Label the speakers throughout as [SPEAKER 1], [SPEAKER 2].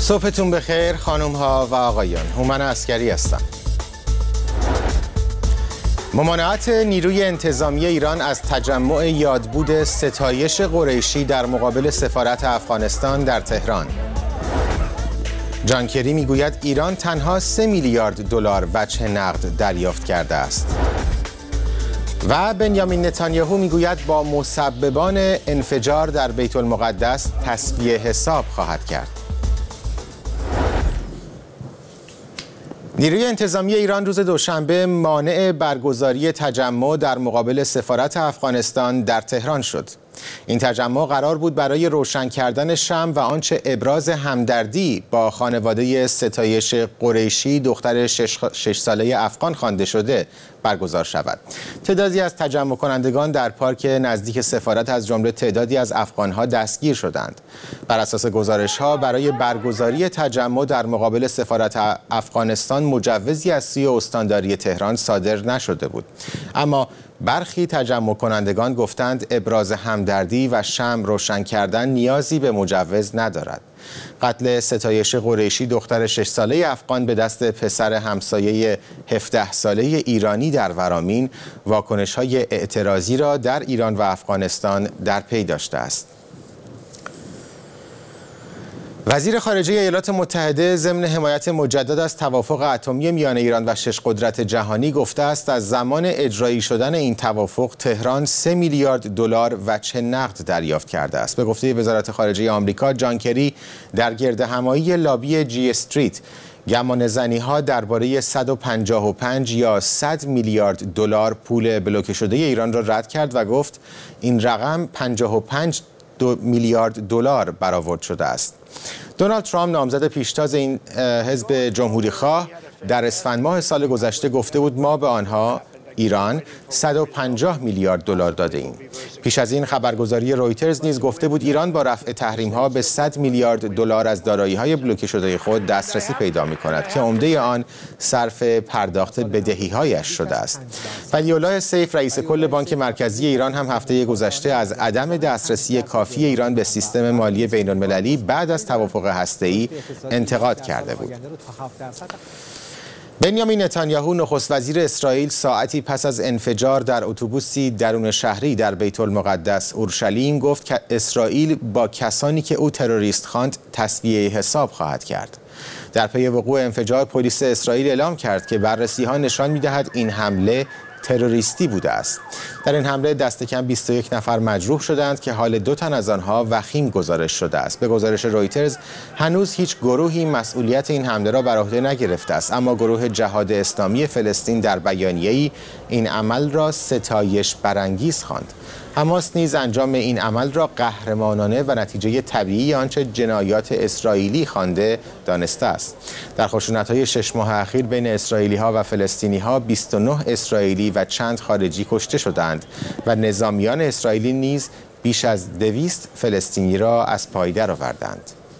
[SPEAKER 1] صبحتون بخیر خانم ها و آقایان. هومن عسکری هستم. ممانعت نیروی انتظامی ایران از تجمع یادبود ستایش قریشی در مقابل سفارت افغانستان در تهران. جان کری میگوید ایران تنها 3 میلیارد دلار وجه نقد دریافت کرده است. و بنیامین نتانیاهو میگوید با مسببان انفجار در بیت المقدس تسویه حساب خواهد کرد. نیروی انتظامی ایران روز دوشنبه مانع برگزاری تجمع در مقابل سفارت افغانستان در تهران شد. این تجمع قرار بود برای روشن کردن شمع و آنچه ابراز همدردی با خانواده ستایش قریشی دختر 6 ساله افغان خوانده شده برگزار شود. تعدادی از تجمع کنندگان در پارک نزدیک سفارت از جمله تعدادی از افغانها دستگیر شدند. بر اساس گزارش‌ها برای برگزاری تجمع در مقابل سفارت افغانستان مجوزی از سوی استانداری تهران صادر نشده بود. اما برخی تجمع کنندگان گفتند ابراز همدردی و شمع روشن کردن نیازی به مجوز ندارد. قتل ستایش قریشی دختر 6 ساله افغان به دست پسر همسایه 17 ساله ایرانی در ورامین واکنش‌های اعتراضی را در ایران و افغانستان در پی داشته است. وزیر خارجه ایالات متحده ضمن حمایت مجدد از توافق اتمی میان ایران و 6 قدرت جهانی گفته است از زمان اجرایی شدن این توافق تهران 3 میلیارد دلار وجه نقد دریافت کرده است. به گفته وزارت خارجه آمریکا، جان کری در گردهمایی لابی جی استریت گمانه‌زنی‌ها درباره 155 یا 100 میلیارد دلار پول بلوکه شده ایران را رد کرد و گفت این رقم 55 میلیارد دلار برآورد شده است. دونالد ترامپ نامزد پیشتاز این حزب جمهوری خواه در اسفند ماه سال گذشته گفته بود ما به آنها ایران 150 میلیارد دلار داده ایم. پیش از این خبرگزاری رویترز نیز گفته بود ایران با رفع تحریم‌ها به 100 میلیارد دلار از دارایی‌های بلوکه شده خود دسترسی پیدا می‌کند که عمده آن صرف پرداخت بدهی‌هایش شده است. ولی‌الله سیف رئیس کل بانک مرکزی ایران هم هفته گذشته از عدم دسترسی کافی ایران به سیستم مالی بین‌المللی بعد از توافق هسته‌ای انتقاد کرده بود. بنیامین نتانیاهو نخست وزیر اسرائیل ساعتی پس از انفجار در اتوبوسی درون شهری در بیت المقدس اورشلیم گفت که اسرائیل با کسانی که او تروریست خواند تسویه حساب خواهد کرد. در پی وقوع انفجار پلیس اسرائیل اعلام کرد که بررسی‌ها نشان می‌دهد این حمله تروریستی بوده است. در این حمله دست کم 21 نفر مجروح شدند که حال 2 تن از آنها وخیم گزارش شده است. به گزارش رویترز هنوز هیچ گروهی مسئولیت این حمله را بر عهده نگرفته است، اما گروه جهاد اسلامی فلسطین در بیانیه‌ای این عمل را ستایش برانگیز خواند. حماس نیز انجام این عمل را قهرمانانه و نتیجه طبیعی آنچه جنایات اسرائیلی خوانده دانسته است. در خشونت‌های 6 ماه اخیر بین اسرائیلی‌ها و فلسطینی‌ها 29 اسرائیلی و چند خارجی کشته شدند و نظامیان اسرائیلی نیز بیش از 200 فلسطینی را از پای درآوردند.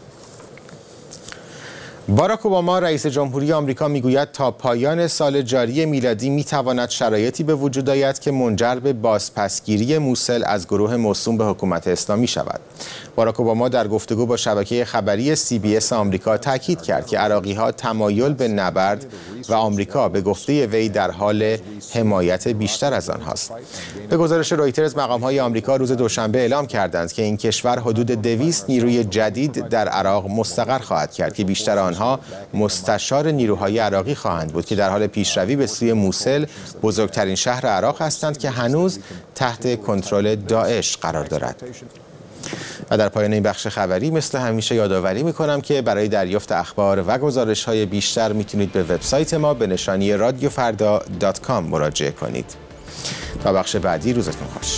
[SPEAKER 1] باراک اوباما رئیس جمهوری آمریکا میگوید تا پایان سال جاری میلادی میتواند شرایطی به وجود آید که منجر به بازپسگیری موسل از گروه موسوم به حکومت اسلامی شود. باراک اوباما در گفتگو با شبکه خبری CBS آمریکا تاکید کرد که عراقی‌ها تمایل به نبرد و آمریکا به گفته وی در حال حمایت بیشتر از آنهاست. به گزارش رویترز مقام‌های آمریکا روز دوشنبه اعلام کردند که این کشور حدود 200 نیروی جدید در عراق مستقر خواهد کرد که بیشتر آنها مستشار نیروهای عراقی خواهند بود که در حال پیشروی به سوی موسل، بزرگترین شهر عراق هستند که هنوز تحت کنترل داعش قرار دارد. و در پایان این بخش خبری مثل همیشه یادآوری می‌کنم که برای دریافت اخبار و گزارش‌های بیشتر میتونید به وبسایت ما به نشانی radiofarda.com مراجعه کنید. تا بخش بعدی روزتون خوش.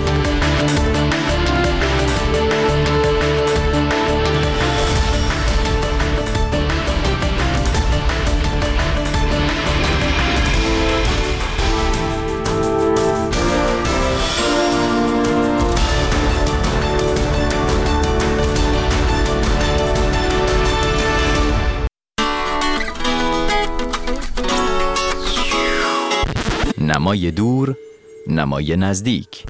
[SPEAKER 2] نمای دور، نمای نزدیک.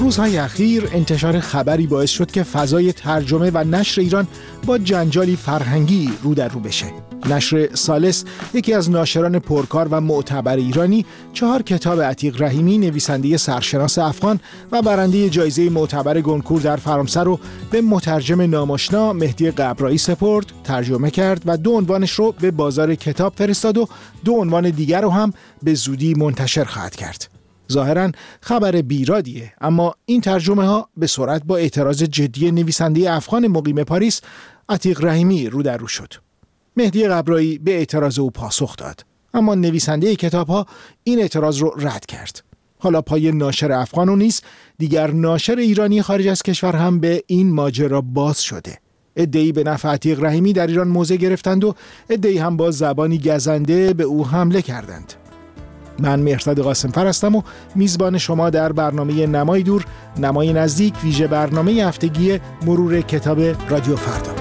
[SPEAKER 3] روزهای اخیر انتشار خبری باعث شد که فضای ترجمه و نشر ایران با جنجالی فرهنگی رو در رو بشه. نشر ثالث، یکی از ناشران پرکار و معتبر ایرانی، 4 کتاب عتیق رحیمی، نویسنده سرشناس افغان و برنده جایزه معتبر گونکور در فرانسه رو به مترجم ناماشنا مهدی قبرایی سپرد، ترجمه کرد و 2 عنوانش رو به بازار کتاب فرستاد و 2 عنوان دیگر رو هم به زودی منتشر خواهد کرد. ظاهراً خبر بیرادیه، اما این ترجمه ها به سرعت با اعتراض جدی نویسنده افغان مقیم پاریس عتیق رحیمی رو در رو شد. مهدی قبرایی به اعتراض او پاسخ داد، اما نویسنده کتاب ها این اعتراض رو رد کرد. حالا پای ناشر افغان و نیز دیگر ناشر ایرانی خارج از کشور هم به این ماجرا باز شده. عده‌ای به نفع عتیق رحیمی در ایران موضع گرفتند و عده‌ای هم با زبانی گزنده به او حمله کردند. من مهرداد قاسم‌فر هستم و میزبان شما در برنامه نمای دور، نمای نزدیک، ویژه برنامه هفتگی مرور کتاب رادیو فردا.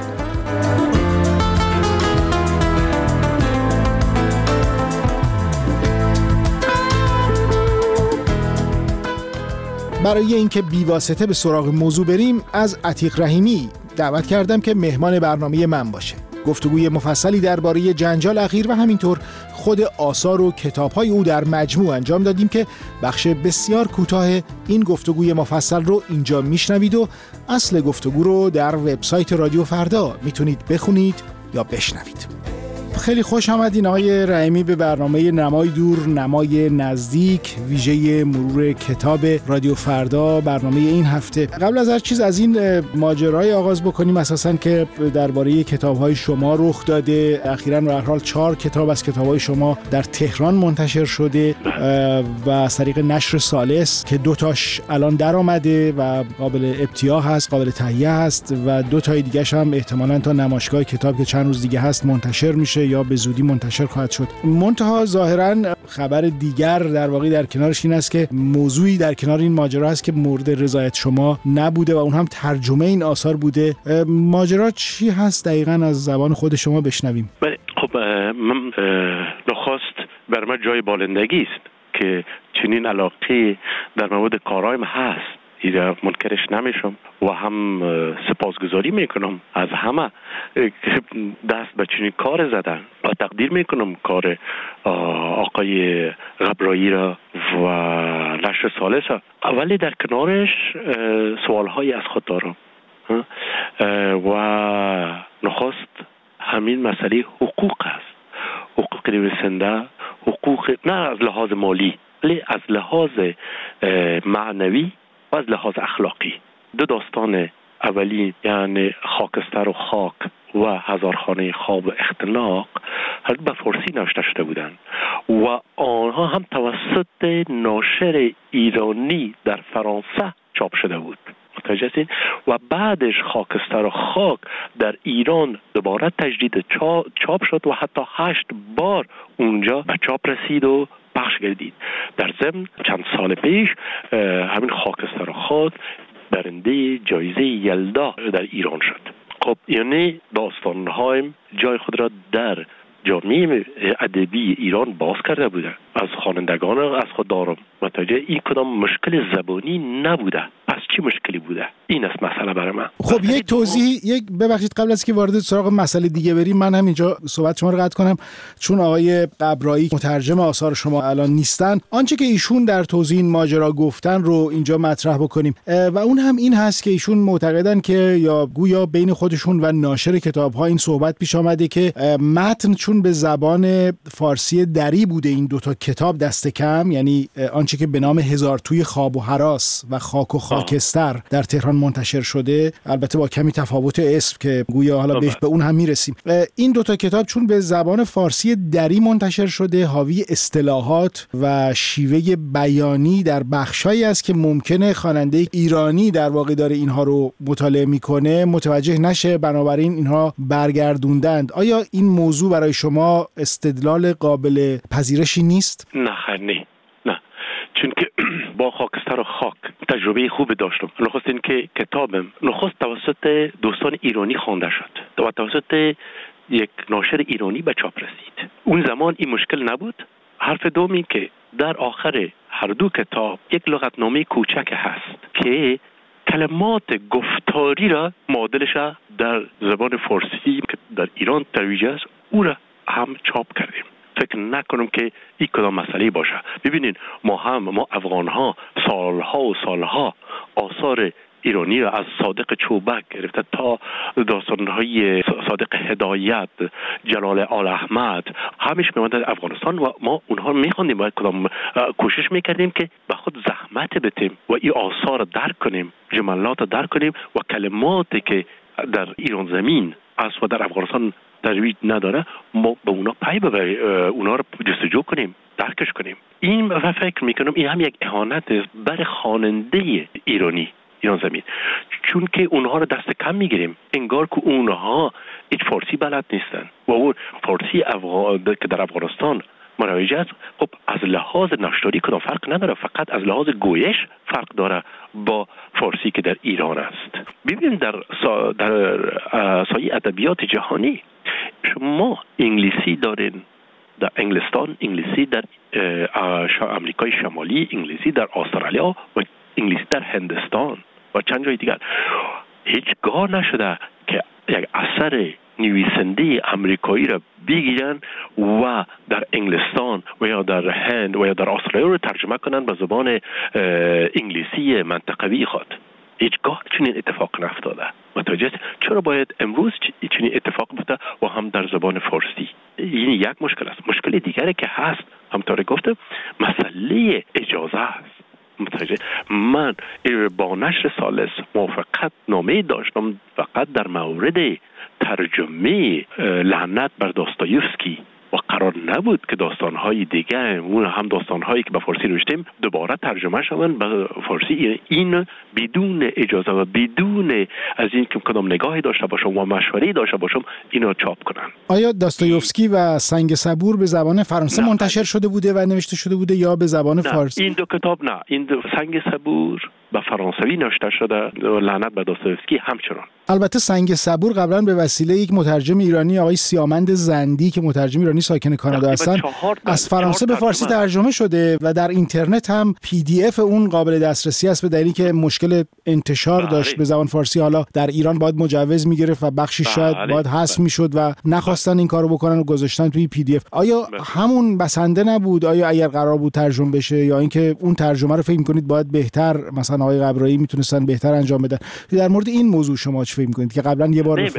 [SPEAKER 3] برای اینکه بیواسطه به سراغ موضوع بریم، از عتیق رحیمی دعوت کردم که مهمان برنامه من باشه. گفتگوی مفصلی درباره جنجال اخیر و همینطور خود آثار و کتاب‌های او در مجموع انجام دادیم که بخش بسیار کوتاه این گفتگوی مفصل رو اینجا میشنوید و اصل گفتگو رو در وبسایت رادیو فردا میتونید بخونید یا بشنوید. خیلی خوش آمدین آقای رحیمی به برنامه نمای دور، نمای نزدیک، ویژه مرور کتاب رادیو فردا، برنامه این هفته. قبل از هر چیز از این ماجرای آغاز بکنیم اساساً که درباره کتاب‌های شما رخ داده. اخیراً به هر حال 4 کتاب از کتاب‌های شما در تهران منتشر شده و از طریق نشر ثالث که 2 تاش الان در آمده و قابل ابتیاع هست، قابل تهیه هست و 2 تای دیگه‌ش هم احتمالاً تا نمایشگاه کتاب که چند روز دیگه هست منتشر میشه یا به زودی منتشر خواهد شد. منتها ظاهراً خبر دیگر در واقع در کنارش این است که موضوعی در کنار این ماجرا هست که مورد رضایت شما نبوده و اون هم ترجمه این آثار بوده. ماجرا چی هست دقیقاً از زبان خود شما بشنویم؟
[SPEAKER 4] خب من نخست بر من جای بالندگی است که چنین علاقه در مورد کارهایم هست. اینا منکرش نمیشم و هم سپاسگزاری میکنم از همه دست به چنین کار زدن و تقدیر میکنم کار آقای قبرایی را و نشر ثالث را. ولی در کنارش سوالهایی از خود دارم و نخست همین مسئله حقوق است. حقوق نویسنده، حقوق نه از لحاظ مالی ولی از لحاظ معنوی و از لحاظ اخلاقی. 2 داستان اولی یعنی خاکستر و خاک و هزارخانه خواب و اختناق به فارسی نوشته شده بودند و آنها هم توسط ناشر ایرانی در فرانسه چاپ شده بود. متوجه هستین؟ و بعدش خاکستر و خاک در ایران دوباره تجدید چاپ شد و حتی 8 بار اونجا به چاپ رسید و پخش گردید. در ضمن چند سال پیش همین خاکستر و خاک برنده جایزه یلدا در ایران شد. خب یعنی داستان‌هایم جای خود را در جامعه ادبی ایران باز کرده بوده. از خوانندگان از خود دارم. متوجه این کدام مشکل زبانی نبوده. پس چی مشکلی بوده؟ این است مسئله برای من.
[SPEAKER 3] خب یک توضیح، ببخشید قبل از که وارد سراغ مسئله دیگه بریم، من هم اینجا صحبت شما رو قطع کنم چون آقای قبرایی مترجم آثار شما الان نیستن. آنچه که ایشون در توضیح این ماجرا گفتن رو اینجا مطرح بکنیم و اون هم این هست که ایشون معتقدن که یا گویا بین خودشون و ناشر کتاب‌ها این صحبت پیش آمده که متن چون به زبان فارسی دری بوده این 2 تا کتاب دست کم، یعنی آنچه که به نام هزار توی خواب و هراس و خاک و خاکستر در تهران منتشر شده، البته با کمی تفاوت اسم که گویا حالا به اون هم میرسیم. این 2 تا کتاب چون به زبان فارسی دری منتشر شده، حاوی اصطلاحات و شیوه بیانی در بخشایی است که ممکنه خواننده ایرانی در واقع داره اینها رو مطالعه میکنه متوجه نشه، بنابراین اینها برگردوندند. آیا این موضوع برای شما استدلال قابل پذیرشی نیست؟
[SPEAKER 4] نه چون که با خاکستر و خاک تجربه خوب داشتم. نخست این که کتابم نخست توسط دوستان ایرانی خوانده شد و توسط یک ناشر ایرانی به چاپ رسید. اون زمان این مشکل نبود. حرف دومی که در آخر هر دو کتاب یک لغتنامه کوچک هست که کلمات گفتاری را معادلش در زبان فارسی که در ایران ترویج است او را هم چاپ کردیم. فکر نکنم که این کدام مسئله باشه. ببینید ما افغان‌ها سالها آثار ایرانی را از صادق چوبک گرفته تا داستان‌های صادق هدایت، جلال آل احمد همیشه می‌آمد در افغانستان و ما اونها می‌خواندیم و کدام کوشش می‌کردیم که به خود زحمت بدیم و این آثار درک کنیم، جملات درک کنیم و کلماتی که در ایران زمین است و در افغانستان ترویج نداره ما به اونا پی ببریم، اونا رو جستجو کنیم، درکش کنیم. این و فکر میکنم این هم یک اهانت است بر خواننده ایران زمین، چون که اونها رو دست کم میگیریم، انگار که اونها هیچ فارسی بلد نیستن و اون فارسی که در افغانستان مروج است خب از لحاظ نشتاری کدام فرق نداره، فقط از لحاظ گویش فرق داره با فارسی که در ایران است. ببینیم در سایه ادبیات جهانی شما انگلیسی دارین در انگلستان، انگلیسی در امریکای شمالی، انگلیسی در استرالیا و انگلیسی در هندستان و چند جای دیگر. هیچگاه نشده که یک اثر نویسنده امریکایی را بگیرن و در انگلستان و یا در هند و یا در استرالیا رو ترجمه کنن به زبان انگلیسی منطقوی خود. هیچگاه چنین اتفاق نفتاده. متوجه چرا باید امروز چنین اتفاق بیفته و هم در زبان فارسی؟ این یک مشکل است. مشکل دیگری که هست همطور گفتم مسئله اجازه است. متوجه من با نشر ثالث موافقت نامه داشتم فقط در مورد ترجمه لعنت بر داستایوفسکی و قرار نبود که داستان‌های دیگه اون هم داستان‌هایی که به فارسی نوشتیم دوباره ترجمه شوند به فارسی. این بدون اجازه و بدون از این که کدام نگاهی داشته باشم و مشوره‌ای داشته باشم اینو چاپ کنن.
[SPEAKER 3] آیا داستایوفسکی و سنگ صبور به زبان فرانسه منتشر شده بوده و نوشته شده بوده یا به زبان فارسی؟
[SPEAKER 4] این دو کتاب نه، این دو سنگ صبور به فرانسوی نوشته شده، لعنت بر داستایوفسکی همچنان.
[SPEAKER 3] البته سنگ صبور قبلا به وسیله یک مترجم ایرانی آقای سیامند زندی که مترجم ایرانی ساکن کانادا هستن از فرانسه به فارسی ترجمه شده و در اینترنت هم PDF اون قابل دسترسی است به دلیلی که مشکل انتشار داشت به زبان فارسی. حالا در ایران باید مجوز میگرفت و بخشی شاید باید حذف میشد و نخواستن این کارو بکنن و گذاشتن توی PDF. آیا همون بسنده نبود؟ آیا اگر قرار بود ترجمه بشه یا اینکه اون ترجمه رو فکر می‌کنید باید بهتر مثلا آقای قبرایی میتونستن بهتر انجام بدن؟ در مورد این موضوع شما چه فکر می‌کنید که قبلا یه بار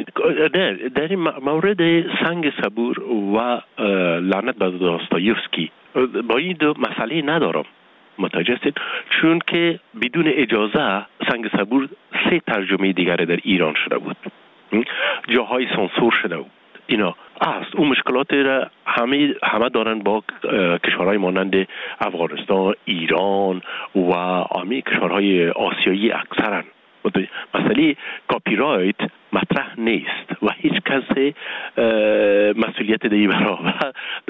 [SPEAKER 4] در این مورد سنگ صبور و لعنت بر داستایوفسکی با این دو مسئله ندارم، متوجه هستید؟ چون که بدون اجازه سنگ صبور 3 ترجمه دیگر در ایران شده بود، جاهای سانسور شده بود. اینا است اون مشکلات را همه دارن با کشورهای مانند افغانستان، ایران و همه کشورهای آسیایی اکثرا. مسئله کاپی رایت مطرح نیست و هیچ کس مسئولیت در این برابر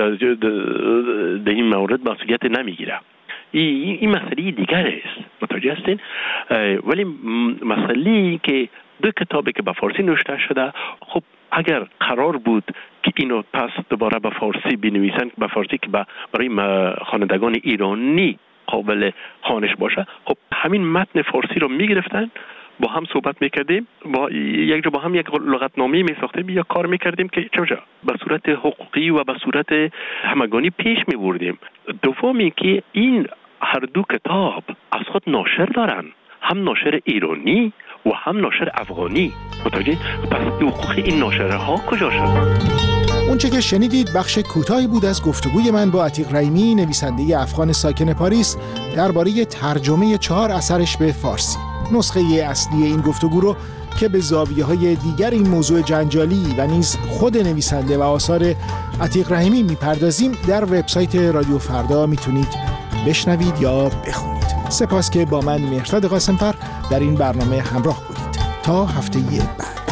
[SPEAKER 4] در این مورد مسئولیت نمیگیره. این مسئله دیگر است، متوجه هستین؟ ولی مسئله که دو کتابی که به فارسی نوشته شده، خب اگر قرار بود که اینو پس دوباره به فارسی بنویسن، به فارسی که برای خوانندگان ایرانی قابل خوانش باشه، خب همین متن فارسی رو میگرفتن، با هم صحبت میکردیم، با یک جا با هم یک لغتنامه میساختیم یا کار میکردیم که چه به صورت حقوقی و به صورت همگانی پیش میبردیم. دومی که این هر دو کتاب از خود ناشر دارن، هم ناشر ایرانی و هم ناشر افغانی. متوجه؟ پس حقوق این ناشرها کجا شد؟
[SPEAKER 3] اونچه که شنیدید بخش کوتاهی بود از گفتگوی من با عتیق رحیمی، نویسنده افغان ساکن پاریس، درباره ترجمه 4 اثرش به فارسی. نسخه اصلی این گفتگو رو که به زاویه‌های دیگر این موضوع جنجالی و نیز خود نویسنده و آثار عتیق رحیمی میپردازیم در وبسایت رادیو فردا میتونید بشنوید یا بخونید. سپاس که با من مهرداد قاسمفر در این برنامه همراه بودید. تا هفته بعد.